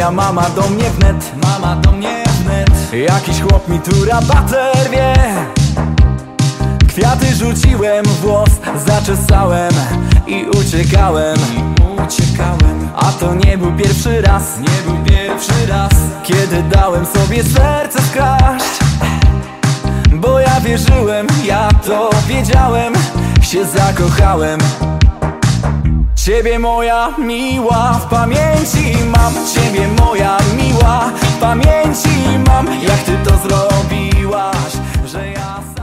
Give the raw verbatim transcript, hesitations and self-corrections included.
moja mama do mnie wnet, mama do mnie wnet. Jakiś chłop mi tu rabater wie. Kwiaty rzuciłem w włos, zaczesałem i uciekałem, I uciekałem. A to nie był pierwszy raz, nie był pierwszy raz, kiedy dałem sobie serce skraść. Bo ja wierzyłem, ja to wiedziałem, się zakochałem. Ciebie moja miła, w pamięci mam. Ciebie moja miła, w pamięci mam. Jak ty to zrobiłaś, że ja